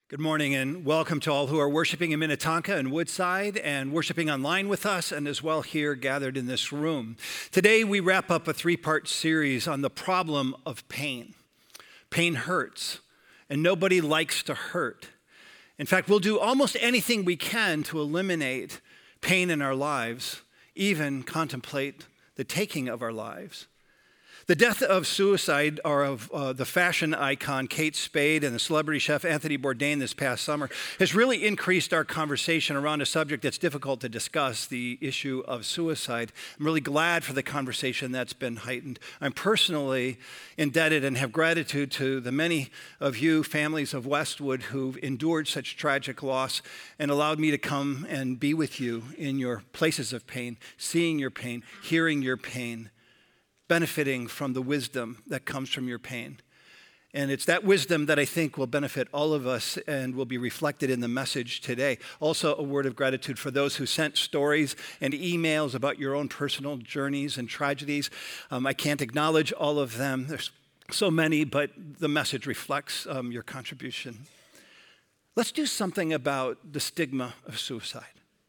Good morning and welcome to all who are worshiping in Minnetonka and Woodside and worshiping online with us and as well here gathered in this room. Today we wrap up a three-part series on the problem of pain. Pain hurts and nobody likes to hurt. In fact, we'll do almost anything we can to eliminate pain in our lives, even contemplate the taking of our lives. The death of suicide or of the fashion icon Kate Spade and the celebrity chef Anthony Bourdain this past summer has really increased our conversation around a subject that's difficult to discuss, the issue of suicide. I'm really glad for the conversation that's been heightened. I'm personally indebted and have gratitude to the many of you families of Westwood who've endured such tragic loss and allowed me to come and be with you in your places of pain, seeing your pain, hearing your pain, benefiting from the wisdom that comes from your pain. And it's that wisdom that I think will benefit all of us and will be reflected in the message today. Also, a word of gratitude for those who sent stories and emails about your own personal journeys and tragedies. I can't acknowledge all of them. There's so many, but the message reflects your contribution. Let's do something about the stigma of suicide,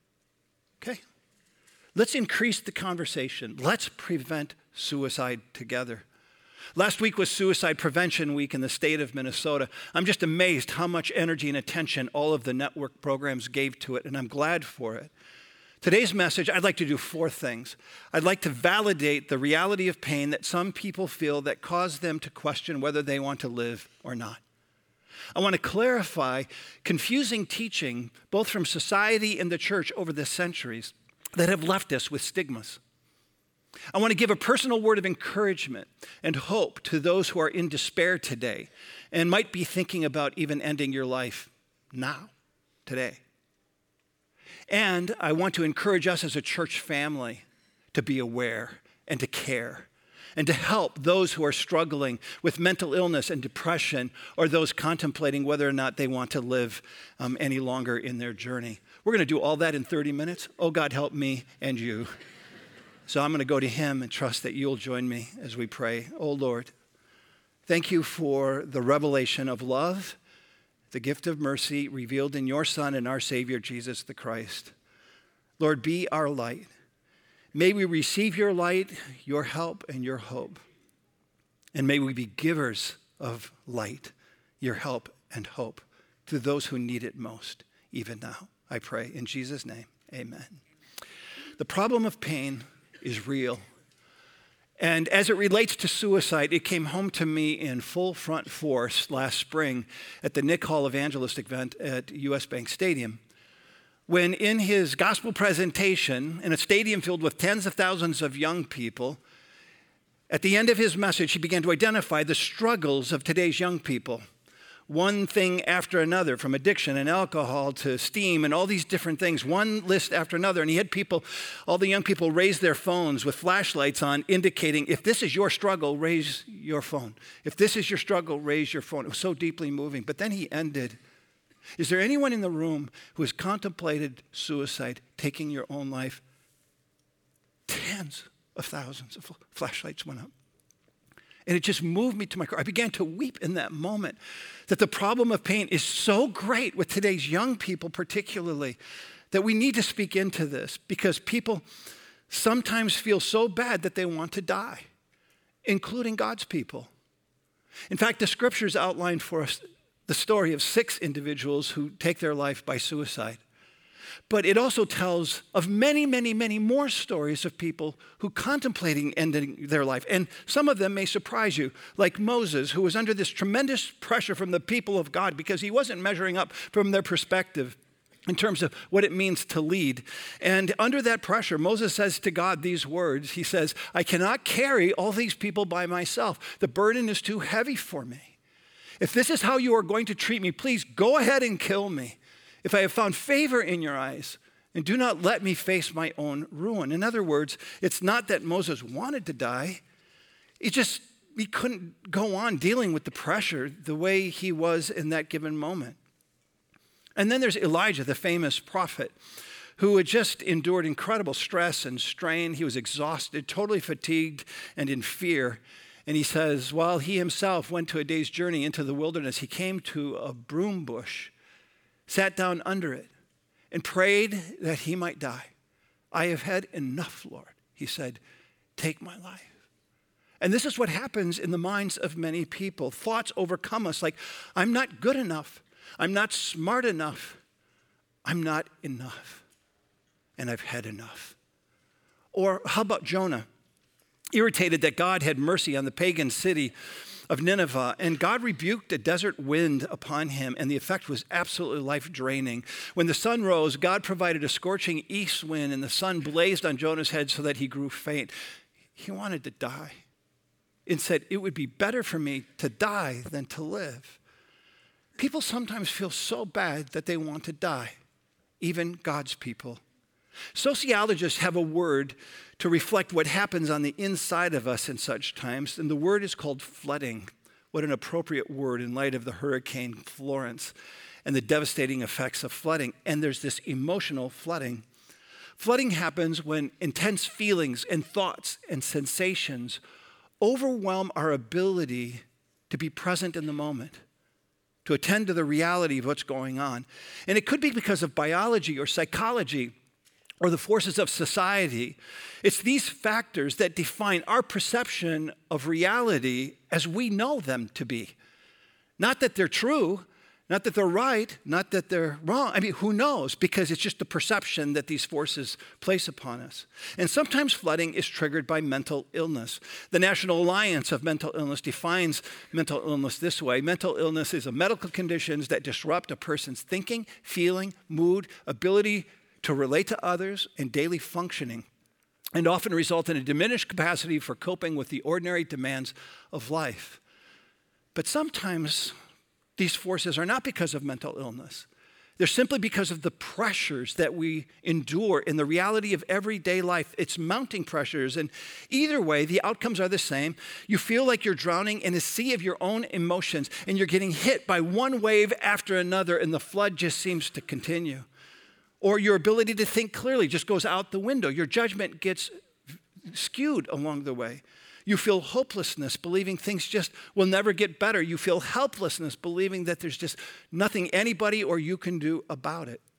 okay? Let's increase the conversation. Let's prevent suicide together. Last week was Suicide Prevention Week in the state of Minnesota. I'm just amazed how much energy and attention all of the network programs gave to it, and I'm glad for it. Today's message, I'd like to do four things. I'd like to validate the reality of pain that some people feel that cause them to question whether they want to live or not. I want to clarify confusing teaching, both from society and the church over the centuries, that have left us with stigmas. I want to give a personal word of encouragement and hope to those who are in despair today and might be thinking about even ending your life now, today. And I want to encourage us as a church family to be aware and to care and to help those who are struggling with mental illness and depression or those contemplating whether or not they want to live any longer in their journey. We're going to do all that in 30 minutes. Oh, God, help me and you. So I'm going to go to him and trust that you'll join me as we pray. Oh, Lord, thank you for the revelation of love, the gift of mercy revealed in your Son and our Savior, Jesus the Christ. Lord, be our light. May we receive your light, your help, and your hope. And may we be givers of light, your help, and hope to those who need it most, even now. I pray in Jesus' name, amen. The problem of pain is real. And as it relates to suicide, it came home to me in full front force last spring at the Nick Hall Evangelist event at US Bank Stadium, when in his gospel presentation in a stadium filled with tens of thousands of young people, at the end of his message, he began to identify the struggles of today's young people. One thing after another, from addiction and alcohol to steam and all these different things, one list after another. And he had people, all the young people raise their phones with flashlights on, indicating, if this is your struggle, raise your phone. If this is your struggle, raise your phone. It was so deeply moving. But then he ended. Is there anyone in the room who has contemplated suicide, taking your own life? Tens of thousands of flashlights went up. And it just moved me to my core. I began to weep in that moment that the problem of pain is so great with today's young people particularly that we need to speak into this because people sometimes feel so bad that they want to die, including God's people. In fact, the scriptures outline for us the story of 6 individuals who take their life by suicide. But it also tells of many, many, many more stories of people who contemplating ending their life. And some of them may surprise you, like Moses, who was under this tremendous pressure from the people of God because he wasn't measuring up from their perspective in terms of what it means to lead. And under that pressure, Moses says to God these words. He says, I cannot carry all these people by myself. The burden is too heavy for me. If this is how you are going to treat me, please go ahead and kill me. If I have found favor in your eyes, and do not let me face my own ruin. In other words, it's not that Moses wanted to die. He couldn't go on dealing with the pressure the way he was in that given moment. And then there's Elijah, the famous prophet, who had just endured incredible stress and strain. He was exhausted, totally fatigued, and in fear. And he says, while he himself went to a day's journey into the wilderness, he came to a broom bush sat down under it, and prayed that he might die. I have had enough, Lord. He said, take my life. And this is what happens in the minds of many people. Thoughts overcome us like, I'm not good enough. I'm not smart enough. I'm not enough. And I've had enough. Or how about Jonah? Irritated that God had mercy on the pagan city of Nineveh, and God rebuked a desert wind upon him, and the effect was absolutely life-draining. When the sun rose, God provided a scorching east wind, and the sun blazed on Jonah's head so that he grew faint. He wanted to die and said, it would be better for me to die than to live. People sometimes feel so bad that they want to die, even God's people. Sociologists have a word to reflect what happens on the inside of us in such times, and the word is called flooding. What an appropriate word in light of the Hurricane Florence and the devastating effects of flooding. And there's this emotional flooding. Flooding happens when intense feelings and thoughts and sensations overwhelm our ability to be present in the moment, to attend to the reality of what's going on. And it could be because of biology or psychology or the forces of society. It's these factors that define our perception of reality as we know them to be. Not that they're true, not that they're right, not that they're wrong. I mean, who knows? Because it's just the perception that these forces place upon us. And sometimes flooding is triggered by mental illness. The National Alliance of Mental Illness defines mental illness this way. Mental illness is a medical conditions that disrupt a person's thinking, feeling, mood, ability to relate to others, and daily functioning, and often result in a diminished capacity for coping with the ordinary demands of life. But sometimes these forces are not because of mental illness. They're simply because of the pressures that we endure in the reality of everyday life. It's mounting pressures, and either way, the outcomes are the same. You feel like you're drowning in a sea of your own emotions, and you're getting hit by one wave after another, and the flood just seems to continue. Or your ability to think clearly just goes out the window. Your judgment gets skewed along the way. You feel hopelessness, believing things just will never get better. You feel helplessness, believing that there's just nothing anybody or you can do about it.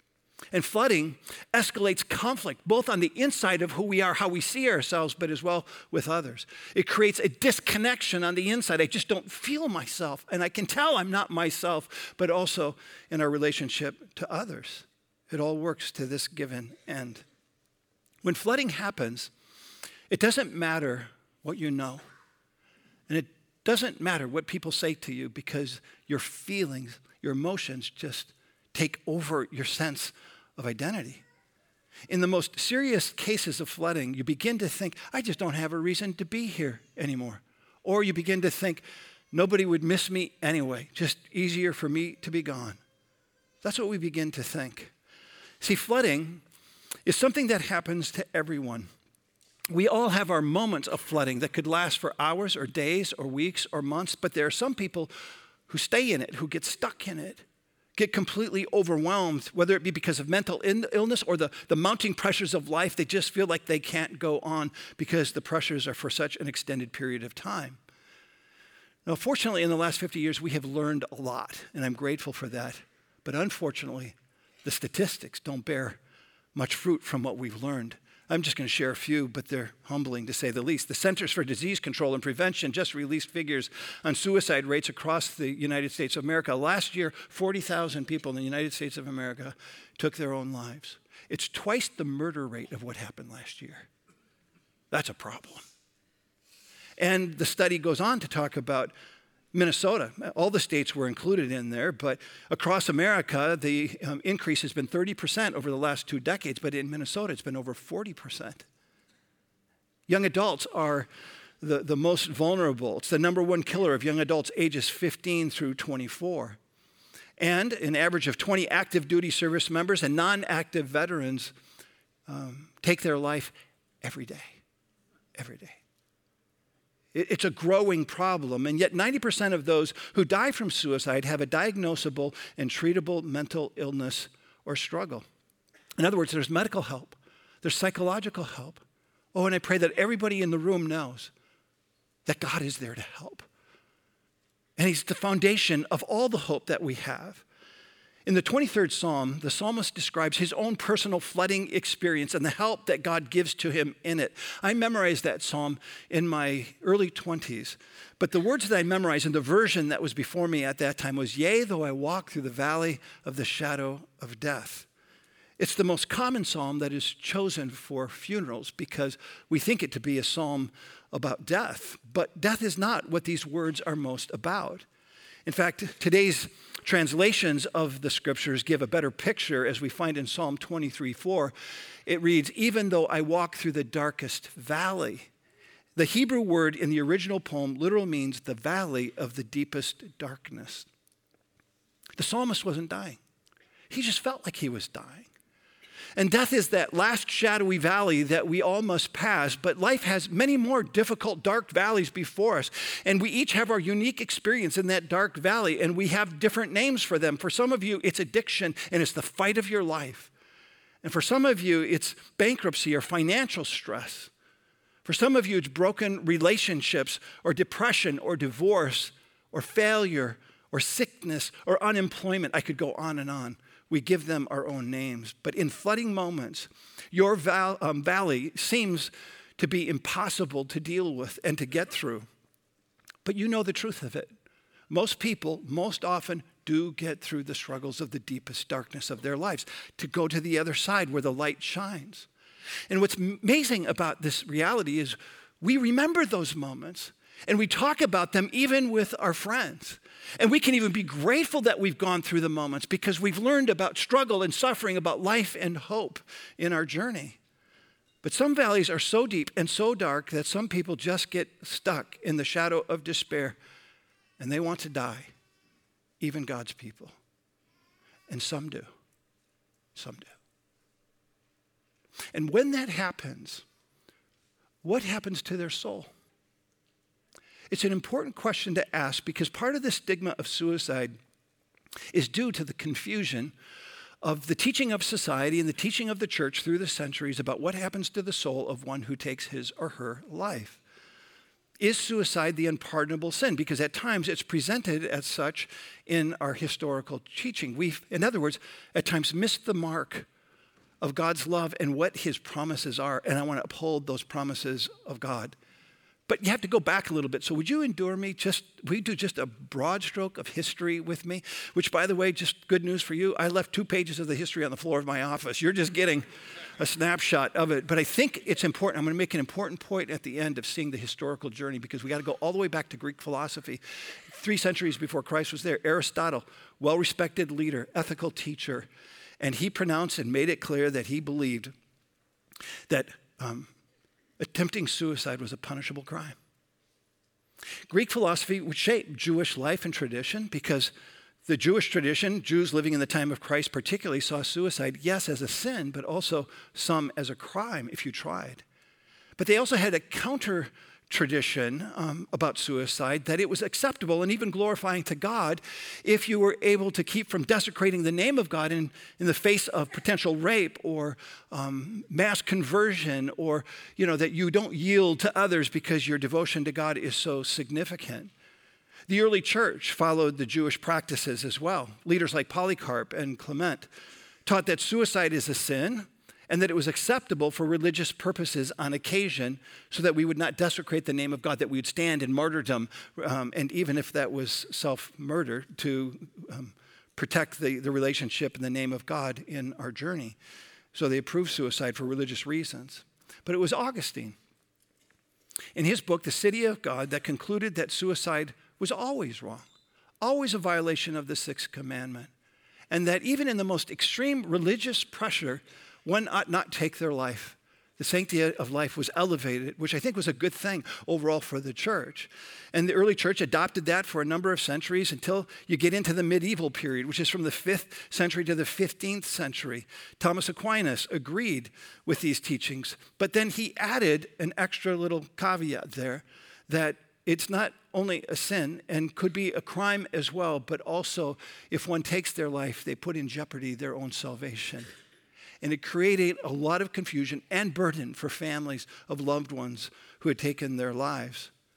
And flooding escalates conflict, both on the inside of who we are, how we see ourselves, but as well with others. It creates a disconnection on the inside. I just don't feel myself, and I can tell I'm not myself, but also in our relationship to others. It all works to this given end. When flooding happens, it doesn't matter what you know. And it doesn't matter what people say to you, because your feelings, your emotions just take over your sense of identity. In the most serious cases of flooding, you begin to think, I just don't have a reason to be here anymore. Or you begin to think, nobody would miss me anyway, just easier for me to be gone. That's what we begin to think. See, flooding is something that happens to everyone. We all have our moments of flooding that could last for hours or days or weeks or months, but there are some people who stay in it, who get stuck in it, get completely overwhelmed, whether it be because of mental illness or the mounting pressures of life. They just feel like they can't go on because the pressures are for such an extended period of time. Now, fortunately, in the last 50 years, we have learned a lot, and I'm grateful for that. But unfortunately, the statistics don't bear much fruit from what we've learned. I'm just going to share a few, but they're humbling to say the least. The Centers for Disease Control and Prevention just released figures on suicide rates across the United States of America. Last year, 40,000 people in the United States of America took their own lives. It's twice the murder rate of what happened last year. That's a problem. And the study goes on to talk about Minnesota. All the states were included in there, but across America, the increase has been 30% over the last 2 decades, but in Minnesota, it's been over 40%. Young adults are the most vulnerable. It's the number one killer of young adults ages 15 through 24. And an average of 20 active duty service members and non-active veterans take their life every day. Every day. It's a growing problem, and yet 90% of those who die from suicide have a diagnosable and treatable mental illness or struggle. In other words, there's medical help, there's psychological help. Oh, and I pray that everybody in the room knows that God is there to help. And He's the foundation of all the hope that we have. In the 23rd Psalm, the psalmist describes his own personal flooding experience and the help that God gives to him in it. I memorized that psalm in my early 20s, but the words that I memorized in the version that was before me at that time was, "Yea, though I walk through the valley of the shadow of death." It's the most common psalm that is chosen for funerals because we think it to be a psalm about death, but death is not what these words are most about. In fact, today's translations of the scriptures give a better picture, as we find in Psalm 23:4. It reads, "Even though I walk through the darkest valley." The Hebrew word in the original poem literally means the valley of the deepest darkness. The psalmist wasn't dying. He just felt like he was dying. And death is that last shadowy valley that we all must pass, but life has many more difficult, dark valleys before us. And we each have our unique experience in that dark valley, and we have different names for them. For some of you, it's addiction, and it's the fight of your life. And for some of you, it's bankruptcy or financial stress. For some of you, it's broken relationships or depression or divorce or failure or sickness or unemployment. I could go on and on. We give them our own names. But in flooding moments, your valley seems to be impossible to deal with and to get through. But you know the truth of it. Most people, most often, do get through the struggles of the deepest darkness of their lives to go to the other side where the light shines. And what's amazing about this reality is we remember those moments and we talk about them even with our friends. And we can even be grateful that we've gone through the moments because we've learned about struggle and suffering, about life and hope in our journey. But some valleys are so deep and so dark that some people just get stuck in the shadow of despair and they want to die, even God's people. And some do. Some do. And when that happens, what happens to their soul? It's an important question to ask because part of the stigma of suicide is due to the confusion of the teaching of society and the teaching of the church through the centuries about what happens to the soul of one who takes his or her life. Is suicide the unpardonable sin? Because at times it's presented as such in our historical teaching. We've, in other words, at times missed the mark of God's love and what his promises are, and I want to uphold those promises of God. But you have to go back a little bit. So would you endure me? Will you do just a broad stroke of history with me? Which, by the way, just good news for you. I left 2 pages of the history on the floor of my office. You're just getting a snapshot of it. But I think it's important. I'm going to make an important point at the end of seeing the historical journey because we got to go all the way back to Greek philosophy. 3 centuries before Christ was there, Aristotle, well-respected leader, ethical teacher, and he pronounced and made it clear that he believed that attempting suicide was a punishable crime. Greek philosophy would shape Jewish life and tradition because the Jewish tradition, Jews living in the time of Christ particularly, saw suicide, yes, as a sin, but also some as a crime if you tried. But they also had a counter tradition about suicide, that it was acceptable and even glorifying to God if you were able to keep from desecrating the name of God in the face of potential rape or mass conversion, or that you don't yield to others because your devotion to God is so significant. The early church followed the Jewish practices as well. Leaders like Polycarp and Clement taught that suicide is a sin and that it was acceptable for religious purposes on occasion so that we would not desecrate the name of God, that we would stand in martyrdom, and even if that was self-murder, to protect the relationship and the name of God in our journey. So they approved suicide for religious reasons. But it was Augustine, in his book, The City of God, that concluded that suicide was always wrong, always a violation of the 6th commandment, and that even in the most extreme religious pressure, one ought not take their life. The sanctity of life was elevated, which I think was a good thing overall for the church. And the early church adopted that for a number of centuries until you get into the medieval period, which is from the 5th century to the 15th century. Thomas Aquinas agreed with these teachings, but then he added an extra little caveat there that it's not only a sin and could be a crime as well, but also if one takes their life, they put in jeopardy their own salvation. And it created a lot of confusion and burden for families of loved ones who had taken their lives.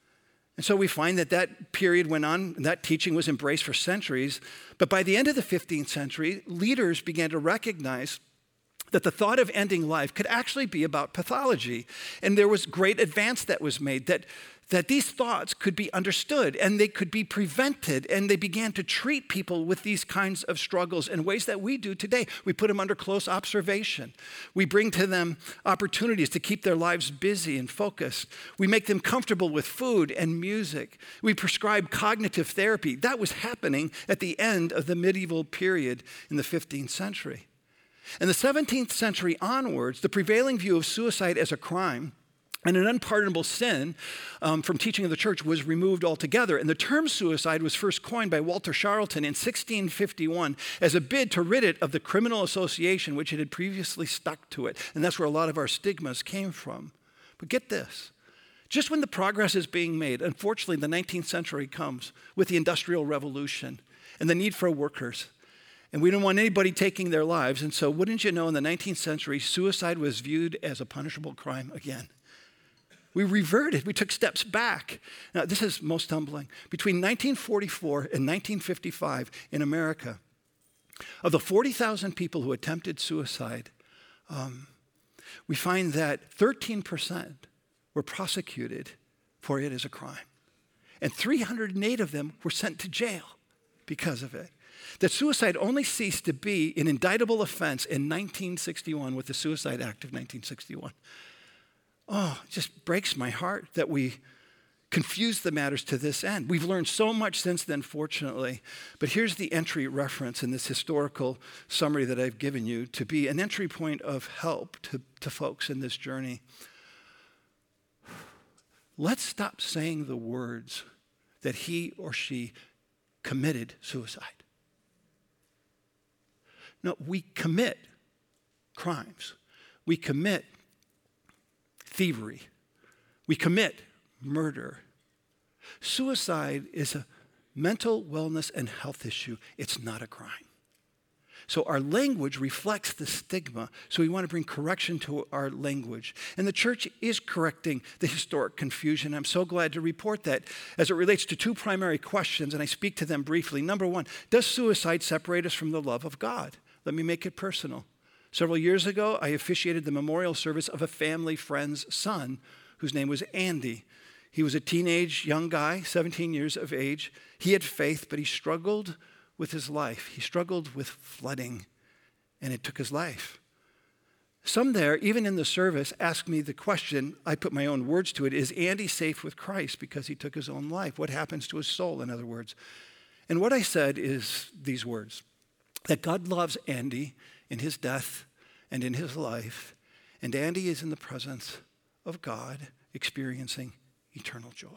And so we find that that period went on, and that teaching was embraced for centuries. But by the end of the 15th century, leaders began to recognize that the thought of ending life could actually be about pathology. And there was great advance that was made, that these thoughts could be understood and they could be prevented, and they began to treat people with these kinds of struggles in ways that we do today. We put them under close observation. We bring to them opportunities to keep their lives busy and focused. We make them comfortable with food and music. We prescribe cognitive therapy. That was happening at the end of the medieval period in the 15th century. In the 17th century onwards, the prevailing view of suicide as a crime and an unpardonable sin from teaching of the church was removed altogether. And the term suicide was first coined by Walter Charlton in 1651 as a bid to rid it of the criminal association which it had previously stuck to it. And that's where a lot of our stigmas came from. But get this. Just when the progress is being made, unfortunately, the 19th century comes with the Industrial Revolution and the need for workers. And we didn't want anybody taking their lives. And so wouldn't you know, in the 19th century, suicide was viewed as a punishable crime again. We reverted. We took steps back. Now, this is most humbling. Between 1944 and 1955 in America, of the 40,000 people who attempted suicide, we find that 13% were prosecuted for it as a crime. And 308 of them were sent to jail because of it. That suicide only ceased to be an indictable offense in 1961 with the Suicide Act of 1961. Oh, it just breaks my heart that we confuse the matters to this end. We've learned so much since then, fortunately. But here's the entry reference in this historical summary that I've given you to be an entry point of help to folks in this journey. Let's stop saying the words that he or she committed suicide. No, we commit crimes. We commit thievery. We commit murder. Suicide is a mental wellness and health issue. It's not a crime. So our language reflects the stigma. So we want to bring correction to our language. And the church is correcting the historic confusion. I'm so glad to report that as it relates to two primary questions, and I speak to them briefly. Number one, does suicide separate us from the love of God? Let me make it personal. Several years ago, I officiated the memorial service of a family friend's son, whose name was Andy. He was a teenage young guy, 17 years of age. He had faith, but he struggled with his life. He struggled with flooding, and it took his life. Some there, even in the service, asked me the question, I put my own words to it, is Andy safe with Christ because he took his own life? What happens to his soul, in other words? And what I said is these words, that God loves Andy in his death and in his life, and Andy is in the presence of God experiencing eternal joy.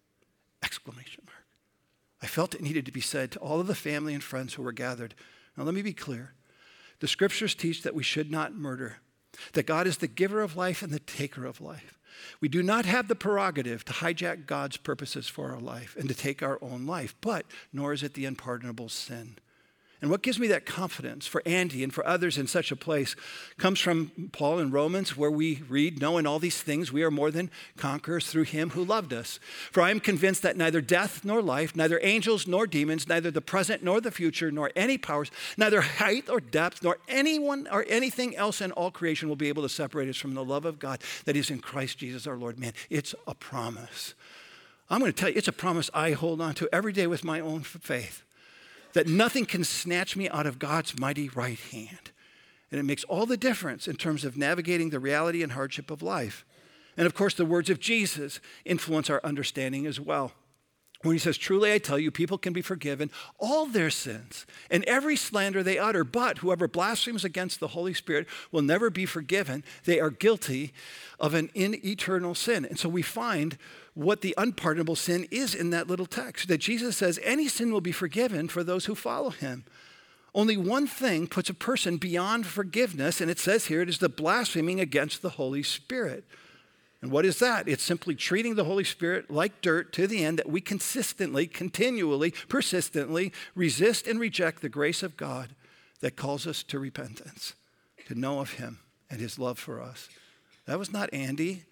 Exclamation mark. I felt it needed to be said to all of the family and friends who were gathered. Now let me be clear. The scriptures teach that we should not murder, that God is the giver of life and the taker of life. We do not have the prerogative to hijack God's purposes for our life and to take our own life, but nor is it the unpardonable sin. And what gives me that confidence for Andy and for others in such a place comes from Paul in Romans, where we read, "No, in all these things we are more than conquerors through him who loved us. For I am convinced that neither death nor life, neither angels nor demons, neither the present nor the future, nor any powers, neither height or depth, nor anyone or anything else in all creation will be able to separate us from the love of God that is in Christ Jesus our Lord." Man, it's a promise. I'm going to tell you, it's a promise I hold on to every day with my own faith. That nothing can snatch me out of God's mighty right hand. And it makes all the difference in terms of navigating the reality and hardship of life. And of course, the words of Jesus influence our understanding as well. When he says, "Truly I tell you, people can be forgiven all their sins and every slander they utter, but whoever blasphemes against the Holy Spirit will never be forgiven. They are guilty of an eternal sin." And so we find what the unpardonable sin is in that little text, that Jesus says any sin will be forgiven for those who follow him. Only one thing puts a person beyond forgiveness, and it says here it is the blaspheming against the Holy Spirit. And what is that? It's simply treating the Holy Spirit like dirt to the end that we consistently, continually, persistently resist and reject the grace of God that calls us to repentance, to know of him and his love for us. That was not Andy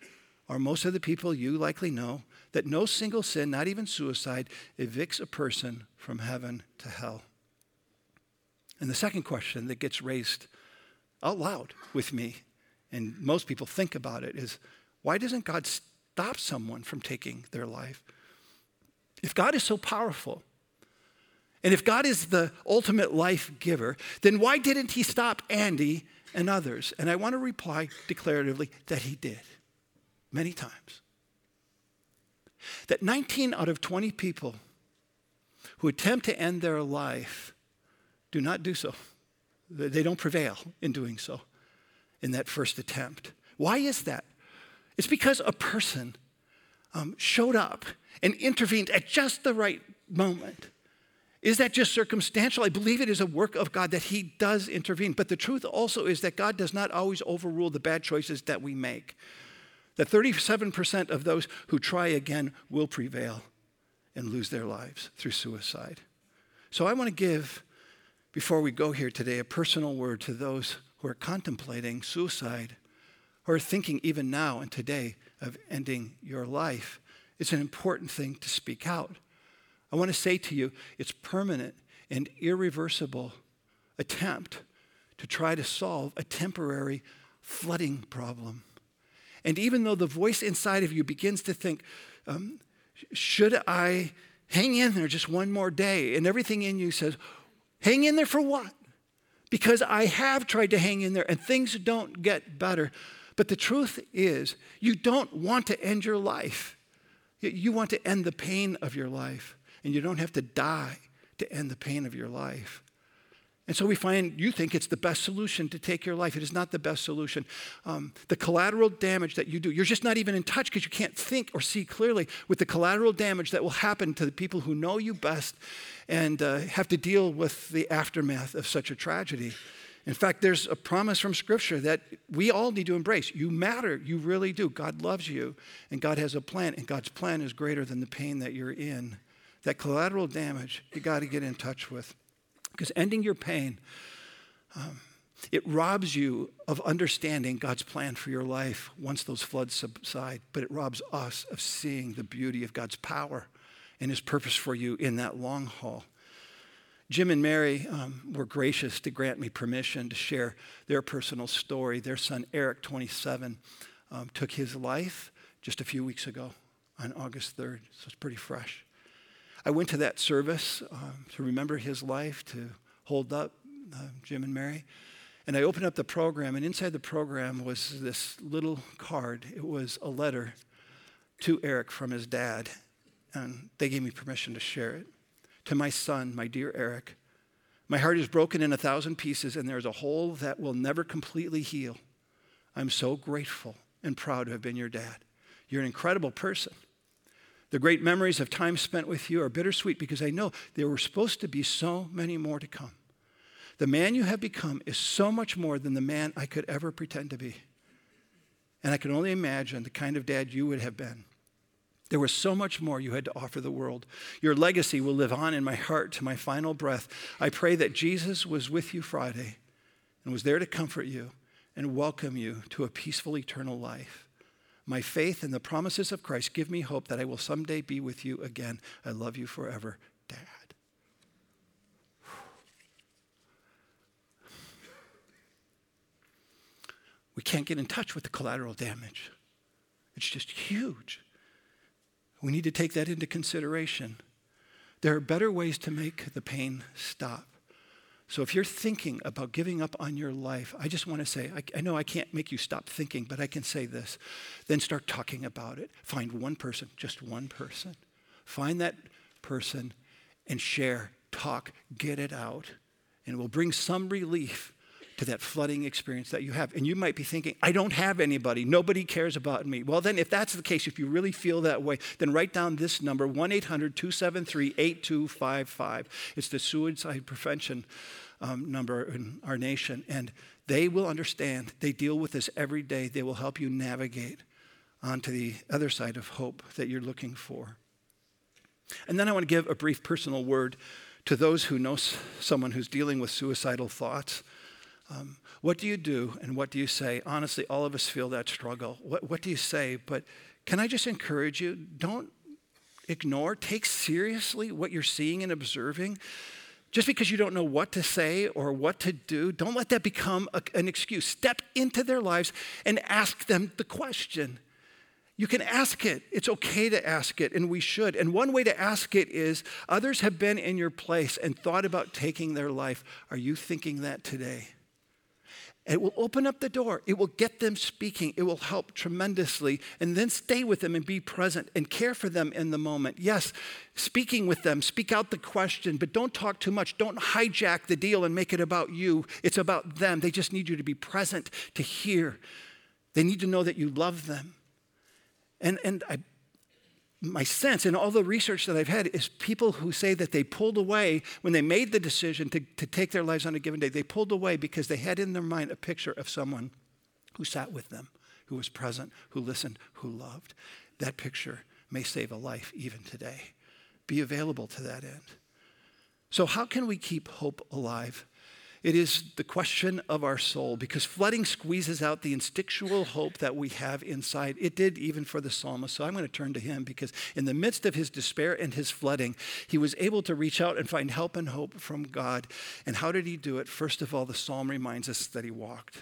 or most of the people you likely know, that no single sin, not even suicide, evicts a person from heaven to hell. And the second question that gets raised out loud with me, and most people think about it, is why doesn't God stop someone from taking their life? If God is so powerful, and if God is the ultimate life giver, then why didn't he stop Andy and others? And I want to reply declaratively that he did, many times. That 19 out of 20 people who attempt to end their life do not do so. They don't prevail in doing so in that first attempt. Why is that? It's because a person showed up and intervened at just the right moment. Is that just circumstantial? I believe it is a work of God that he does intervene. But the truth also is that God does not always overrule the bad choices that we make. That 37% of those who try again will prevail and lose their lives through suicide. So I want to give, before we go here today, a personal word to those who are contemplating suicide, who are thinking even now and today of ending your life. It's an important thing to speak out. I want to say to you, it's permanent and irreversible attempt to try to solve a temporary flooding problem. And even though the voice inside of you begins to think, should I hang in there just one more day? And everything in you says, hang in there for what? Because I have tried to hang in there and things don't get better. But the truth is, you don't want to end your life. You want to end the pain of your life. And you don't have to die to end the pain of your life. And so we find you think it's the best solution to take your life. It is not the best solution. The collateral damage that you do, you're just not even in touch because you can't think or see clearly with the collateral damage that will happen to the people who know you best and have to deal with the aftermath of such a tragedy. In fact, there's a promise from Scripture that we all need to embrace. You matter. You really do. God loves you, and God has a plan, and God's plan is greater than the pain that you're in. That collateral damage, you got to get in touch with. Because ending your pain, it robs you of understanding God's plan for your life once those floods subside. But it robs us of seeing the beauty of God's power and his purpose for you in that long haul. Jim and Mary were gracious to grant me permission to share their personal story. Their son, Eric, 27, took his life just a few weeks ago on August 3rd, so it's pretty fresh. I went to that service to remember his life, to hold up Jim and Mary. And I opened up the program, and inside the program was this little card. It was a letter to Eric from his dad, and they gave me permission to share it. To my son, my dear Eric, my heart is broken in 1,000 pieces, and there's a hole that will never completely heal. I'm so grateful and proud to have been your dad. You're an incredible person. The great memories of time spent with you are bittersweet because I know there were supposed to be so many more to come. The man you have become is so much more than the man I could ever pretend to be. And I can only imagine the kind of dad you would have been. There was so much more you had to offer the world. Your legacy will live on in my heart to my final breath. I pray that Jesus was with you Friday and was there to comfort you and welcome you to a peaceful eternal life. My faith and the promises of Christ give me hope that I will someday be with you again. I love you forever, Dad. We can't get in touch with the collateral damage. It's just huge. We need to take that into consideration. There are better ways to make the pain stop. So if you're thinking about giving up on your life, I just want to say, I know I can't make you stop thinking, but I can say this. Then start talking about it. Find one person, just one person. Find that person and share, talk, get it out. And it will bring some relief to that flooding experience that you have. And you might be thinking, I don't have anybody. Nobody cares about me. Well, then if that's the case, if you really feel that way, then write down this number, 1-800-273-8255. It's the suicide prevention number in our nation. And they will understand. They deal with this every day. They will help you navigate onto the other side of hope that you're looking for. And then I want to give a brief personal word to those who know someone who's dealing with suicidal thoughts. What do you do and what do you say? Honestly, all of us feel that struggle. What do you say? But can I just encourage you, don't ignore, take seriously what you're seeing and observing. Just because you don't know what to say or what to do, don't let that become an excuse. Step into their lives and ask them the question. You can ask it. It's okay to ask it, and we should. And one way to ask it is, others have been in your place and thought about taking their life. Are you thinking that today? It will open up the door. It will get them speaking. It will help tremendously. And then stay with them and be present and care for them in the moment. Yes, speaking with them, speak out the question, but don't talk too much. Don't hijack the deal and make it about you. It's about them. They just need you to be present, to hear. They need to know that you love them. My sense in all the research that I've had is people who say that they pulled away when they made the decision to take their lives on a given day. They pulled away because they had in their mind a picture of someone who sat with them, who was present, who listened, who loved. That picture may save a life even today. Be available to that end. So how can we keep hope alive? It is the question of our soul, because flooding squeezes out the instinctual hope that we have inside. It did even for the psalmist. So I'm going to turn to him, because in the midst of his despair and his flooding, he was able to reach out and find help and hope from God. And how did he do it? First of all, the psalm reminds us that he walked.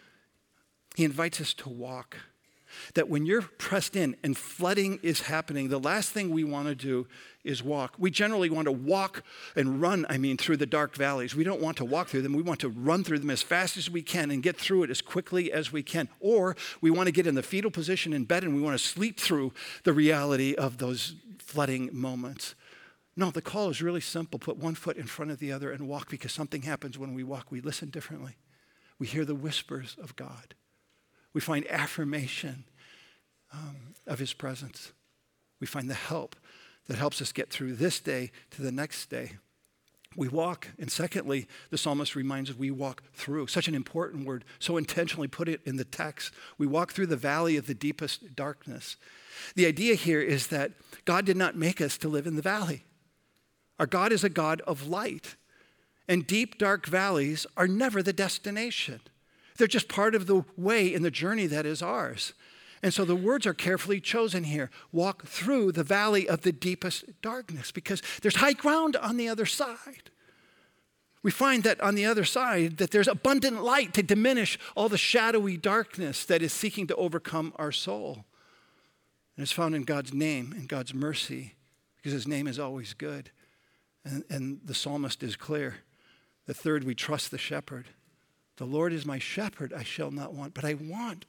He invites us to walk. That when you're pressed in and flooding is happening, the last thing we want to do is walk. We generally want to walk and run, through the dark valleys. We don't want to walk through them. We want to run through them as fast as we can and get through it as quickly as we can. Or we want to get in the fetal position in bed and we want to sleep through the reality of those flooding moments. No, the call is really simple. Put one foot in front of the other and walk, because something happens when we walk. We listen differently. We hear the whispers of God. We find affirmation of his presence. We find the help that helps us get through this day to the next day. We walk, and secondly, the psalmist reminds us we walk through. Such an important word, so intentionally put it in the text. We walk through the valley of the deepest darkness. The idea here is that God did not make us to live in the valley. Our God is a God of light, and deep, dark valleys are never the destination. They're just part of the way in the journey that is ours. And so the words are carefully chosen here. Walk through the valley of the deepest darkness, because there's high ground on the other side. We find that on the other side that there's abundant light to diminish all the shadowy darkness that is seeking to overcome our soul. And it's found in God's name and God's mercy, because his name is always good. And the psalmist is clear. The third, we trust the shepherd. The Lord is my shepherd, I shall not want. But I want.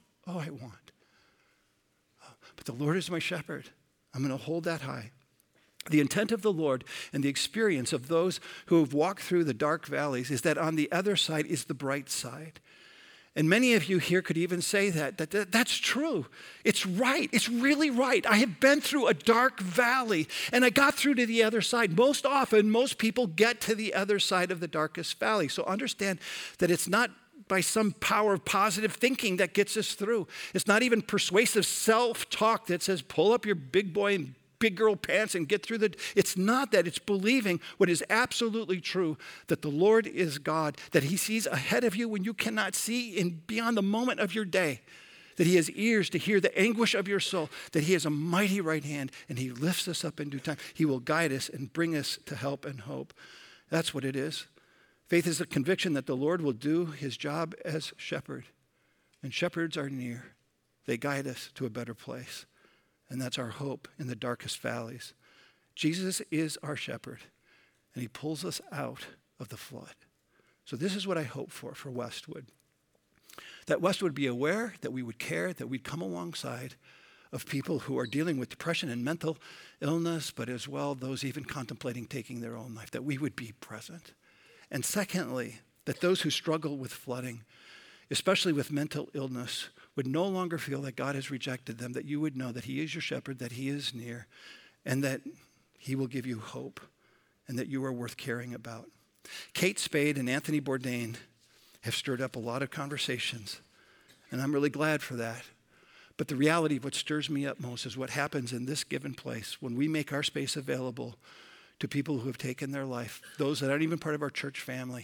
But the Lord is my shepherd. I'm going to hold that high. The intent of the Lord and the experience of those who have walked through the dark valleys is that on the other side is the bright side. And many of you here could even say that's true. It's right. It's really right. I have been through a dark valley and I got through to the other side. Most often, most people get to the other side of the darkest valley. So understand that it's not by some power of positive thinking that gets us through. It's not even persuasive self-talk that says, pull up your big boy and big girl pants and get through it's not that. It's believing what is absolutely true, that the Lord is God, that he sees ahead of you when you cannot see in beyond the moment of your day, that he has ears to hear the anguish of your soul, that he has a mighty right hand and he lifts us up in due time. He will guide us and bring us to help and hope. That's what it is. Faith is the conviction that the Lord will do his job as shepherd. And shepherds are near. They guide us to a better place. And that's our hope in the darkest valleys. Jesus is our shepherd, and he pulls us out of the flood. So this is what I hope for Westwood. That Westwood would be aware, that we would care, that we'd come alongside of people who are dealing with depression and mental illness, but as well those even contemplating taking their own life, that we would be present. And secondly, that those who struggle with flooding, especially with mental illness, would no longer feel that God has rejected them, that you would know that he is your shepherd, that he is near, and that he will give you hope, and that you are worth caring about. Kate Spade and Anthony Bourdain have stirred up a lot of conversations, and I'm really glad for that. But the reality of what stirs me up most is what happens in this given place when we make our space available to people who have taken their life, those that aren't even part of our church family,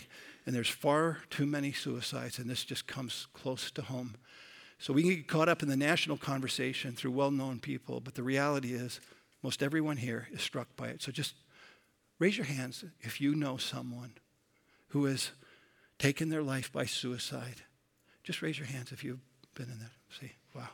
And there's far too many suicides, and this just comes close to home. So we can get caught up in the national conversation through well-known people, but the reality is most everyone here is struck by it. So just raise your hands if you know someone who has taken their life by suicide. Just raise your hands if you've been in that. See, wow.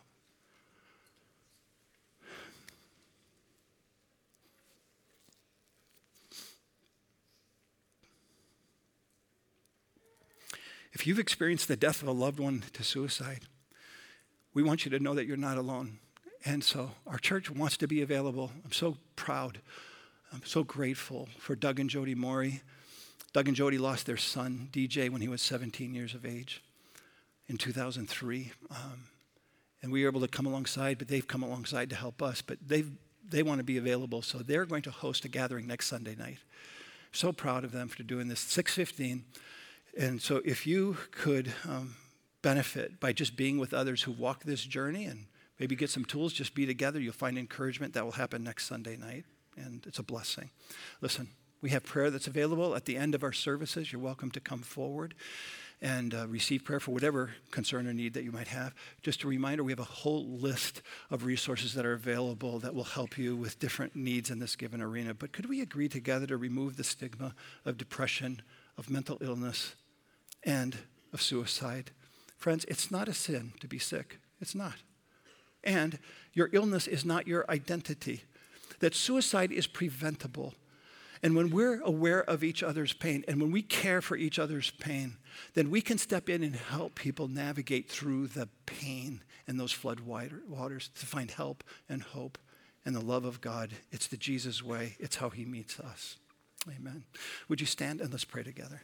If you've experienced the death of a loved one to suicide, we want you to know that you're not alone. And so our church wants to be available. I'm so proud. I'm so grateful for Doug and Jody Morey. Doug and Jody lost their son, DJ, when he was 17 years of age in 2003. And we were able to come alongside, but they've come alongside to help us. But they want to be available, so they're going to host a gathering next Sunday night. So proud of them for doing this, 6:15. And so if you could benefit by just being with others who walk this journey and maybe get some tools, just be together, you'll find encouragement. That will happen next Sunday night, and it's a blessing. Listen, we have prayer that's available at the end of our services. You're welcome to come forward and receive prayer for whatever concern or need that you might have. Just a reminder, we have a whole list of resources that are available that will help you with different needs in this given arena. But could we agree together to remove the stigma of depression, of mental illness, and of suicide? Friends, it's not a sin to be sick. It's not. And your illness is not your identity. That suicide is preventable. And when we're aware of each other's pain and when we care for each other's pain, then we can step in and help people navigate through the pain and those flood waters to find help and hope and the love of God. It's the Jesus way. It's how he meets us. Amen. Would you stand and let's pray together?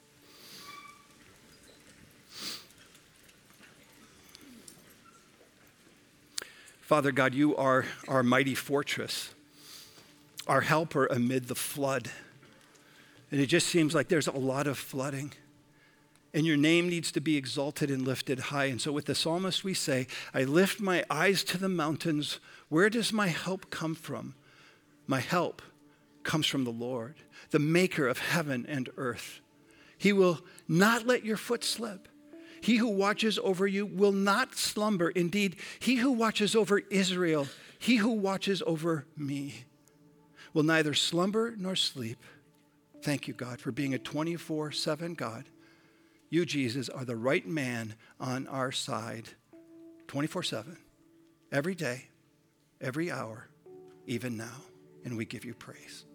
Father God, you are our mighty fortress, our helper amid the flood. And it just seems like there's a lot of flooding. And your name needs to be exalted and lifted high. And so with the psalmist we say, I lift my eyes to the mountains. Where does my help come from? My help comes from the Lord, the maker of heaven and earth. He will not let your foot slip. He who watches over you will not slumber. Indeed, he who watches over Israel, he who watches over me, will neither slumber nor sleep. Thank you, God, for being a 24/7 God. You, Jesus, are the right man on our side 24/7, every day, every hour, even now. And we give you praise.